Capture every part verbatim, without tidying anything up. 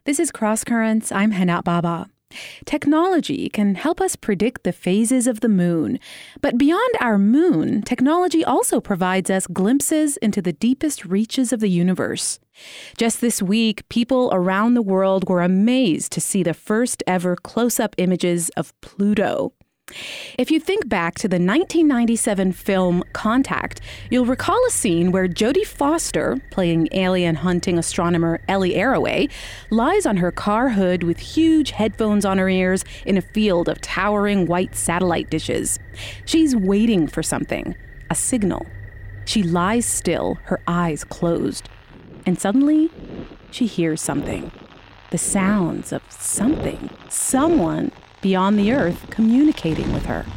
This is Cross Currents. I'm Hana Baba. Technology can help us predict the phases of the moon. But beyond our moon, technology also provides us glimpses into the deepest reaches of the universe. Just this week, people around the world were amazed to see the first ever close-up images of Pluto. If you think back to the nineteen ninety-seven film Contact, you'll recall a scene where Jodie Foster, playing alien-hunting astronomer Ellie Arroway, lies on her car hood with huge headphones on her ears in a field of towering white satellite dishes. She's waiting for something, a signal. She lies still, her eyes closed. And suddenly, she hears something. The sounds of something, someone beyond the Earth communicating with her.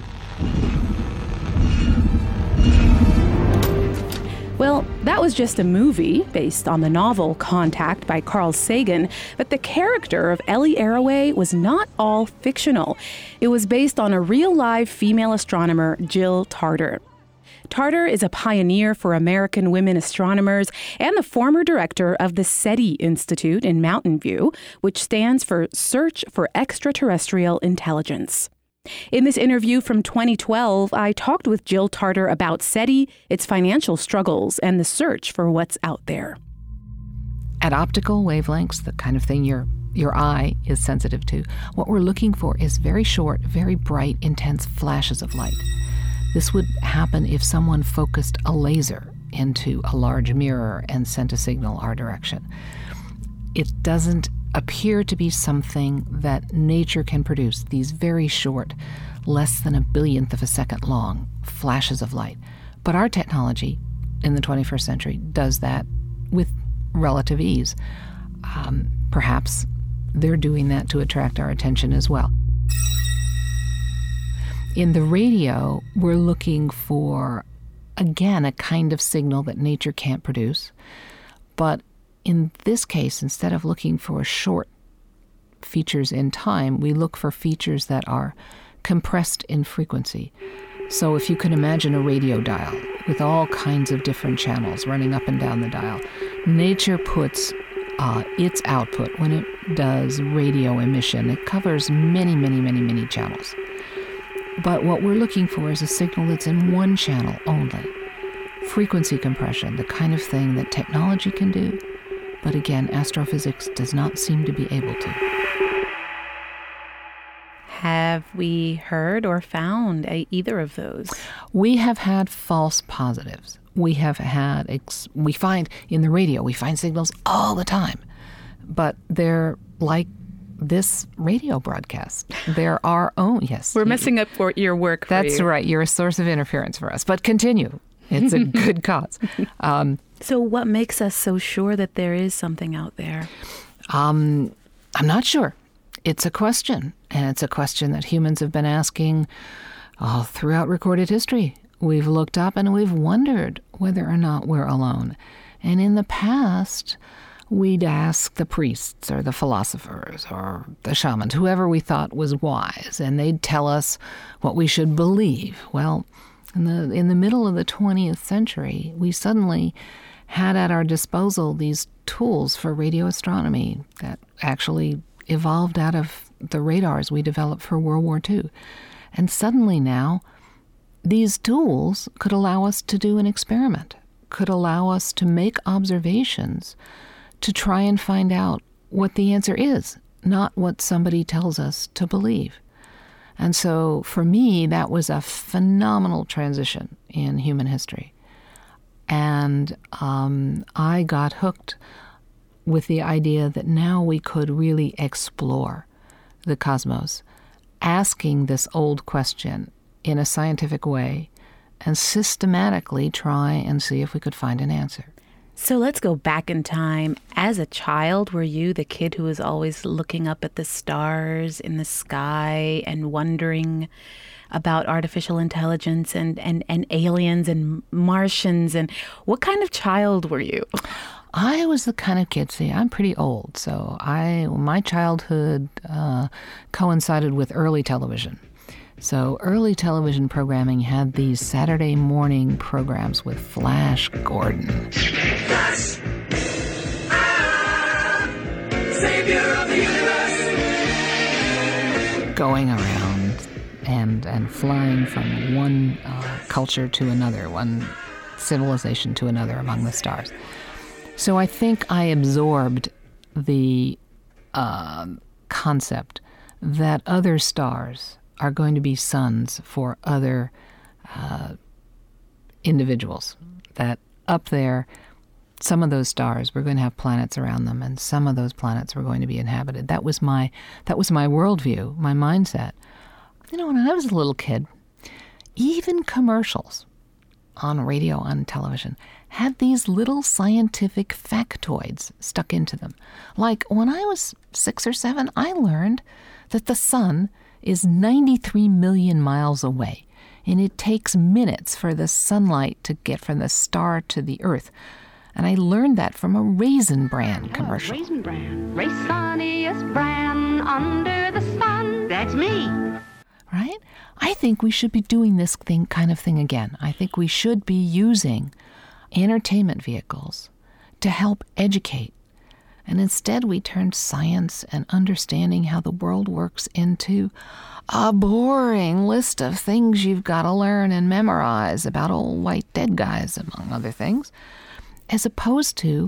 Well, that was just a movie based on the novel Contact by Carl Sagan, but the character of Ellie Arroway was not all fictional. It was based on a real-life female astronomer, Jill Tarter. Tarter is a pioneer for American women astronomers and the former director of the SETI Institute in Mountain View, which stands for Search for Extraterrestrial Intelligence. In this interview from twenty twelve, I talked with Jill Tarter about SETI, its financial struggles, and the search for what's out there. At optical wavelengths, the kind of thing your your eye is sensitive to, what we're looking for is very short, very bright, intense flashes of light. This would happen if someone focused a laser into a large mirror and sent a signal our direction. It doesn't appear to be something that nature can produce, these very short, less than a billionth of a second long flashes of light. But our technology in the twenty-first century does that with relative ease. Um, perhaps they're doing that to attract our attention as well. In the radio, we're looking for, again, a kind of signal that nature can't produce. But in this case, instead of looking for short features in time, we look for features that are compressed in frequency. So if you can imagine a radio dial with all kinds of different channels running up and down the dial, nature puts uh, its output, when it does radio emission, it covers many, many, many, many channels. But what we're looking for is a signal that's in one channel only. Frequency compression, the kind of thing that technology can do, but again, astrophysics does not seem to be able to. Have we heard or found a, either of those? We have had false positives. We have had, ex- we find in the radio, we find signals all the time, but they're like this radio broadcast. They're our own, yes. We're messing up for your work for That's you. right. You're a source of interference for us. But continue. It's a good cause. Um, so what makes us so sure that there is something out there? Um, I'm not sure. It's a question. And it's a question that humans have been asking all throughout recorded history. We've looked up and we've wondered whether or not we're alone. And in the past, we'd ask the priests or the philosophers or the shamans, whoever we thought was wise, and they'd tell us what we should believe. Well, in the in the middle of the twentieth century, we suddenly had at our disposal these tools for radio astronomy that actually evolved out of the radars we developed for World War Two. And suddenly now, these tools could allow us to do an experiment, could allow us to make observations to try and find out what the answer is, not what somebody tells us to believe. And so for me, that was a phenomenal transition in human history. And um, I got hooked with the idea that now we could really explore the cosmos, asking this old question in a scientific way and systematically try and see if we could find an answer. So let's go back in time. As a child, were you the kid who was always looking up at the stars in the sky and wondering about artificial intelligence and, and, and aliens and Martians? And what kind of child were you? I was the kind of kid, see, I'm pretty old, so I my childhood uh, coincided with early television. So early television programming had these Saturday morning programs with Flash Gordon. Flash, ah, savior going around and and flying from one uh, culture to another, one civilization to another among the stars. So I think I absorbed the uh, concept that other stars are going to be suns for other uh, individuals, that up there, some of those stars were going to have planets around them, and some of those planets were going to be inhabited. That was my that was my worldview, my mindset. You know, when I was a little kid, even commercials on radio, on television, had these little scientific factoids stuck into them. Like when I was six or seven, I learned that the sun is ninety-three million miles away, and it takes minutes for the sunlight to get from the star to the earth. And I learned that from a Raisin Bran commercial. Raisin Bran, Raisiniest bran under the sun. That's me. Right? I think we should be doing this thing, kind of thing again. I think we should be using entertainment vehicles to help educate. And instead we turned science and understanding how the world works into a boring list of things you've got to learn and memorize about old white dead guys, among other things, as opposed to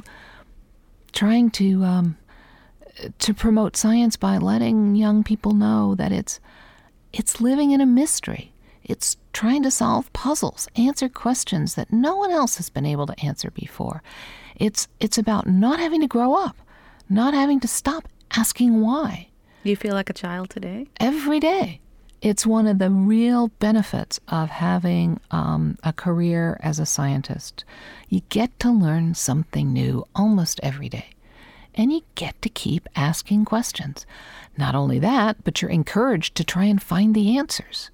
trying to um, to promote science by letting young people know that it's it's living in a mystery. It's trying to solve puzzles, answer questions that no one else has been able to answer before. It's it's about not having to grow up, not having to stop asking why. Do you feel like a child today? Every day. It's one of the real benefits of having um, a career as a scientist. You get to learn something new almost every day. And you get to keep asking questions. Not only that, but you're encouraged to try and find the answers.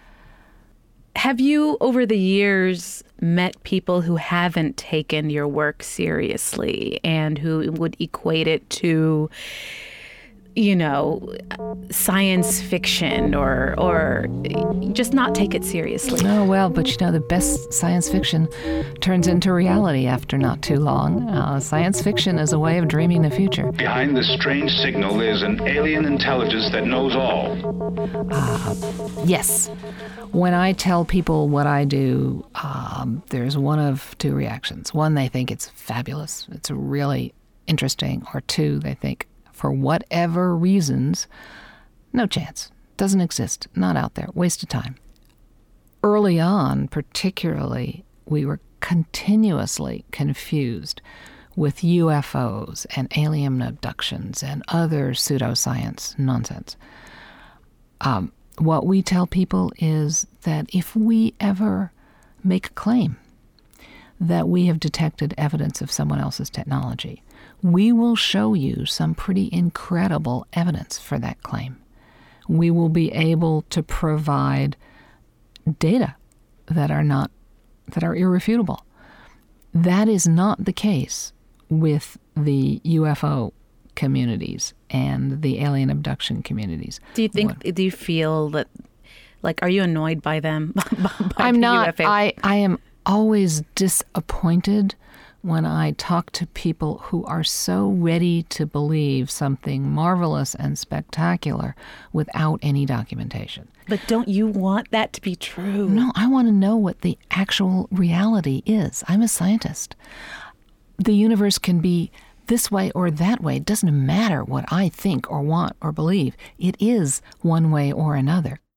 Have you, over the years, met people who haven't taken your work seriously and who would equate it to, you know, science fiction or or just not take it seriously? Oh, well, but you know, the best science fiction turns into reality after not too long. Uh, science fiction is a way of dreaming the future. Behind this strange signal is an alien intelligence that knows all. Uh, yes. When I tell people what I do, um, there's one of two reactions. One, they think it's fabulous. It's really interesting. Or two, they think, for whatever reasons, no chance. Doesn't exist. Not out there. Waste of time. Early on, particularly, we were continuously confused with U F Os and alien abductions and other pseudoscience nonsense. Um, what we tell people is that if we ever make a claim that we have detected evidence of someone else's technology, we will show you some pretty incredible evidence for that claim. We will be able to provide data that are not that are irrefutable. That is not the case with the U F O communities and the alien abduction communities. Do you think? What? Do you feel that? Like, are you annoyed by them? by I'm the not. U F O? I I am always disappointed when I talk to people who are so ready to believe something marvelous and spectacular without any documentation. But don't you want that to be true? No, I want to know what the actual reality is. I'm a scientist. The universe can be this way or that way. It doesn't matter what I think or want or believe. It is one way or another.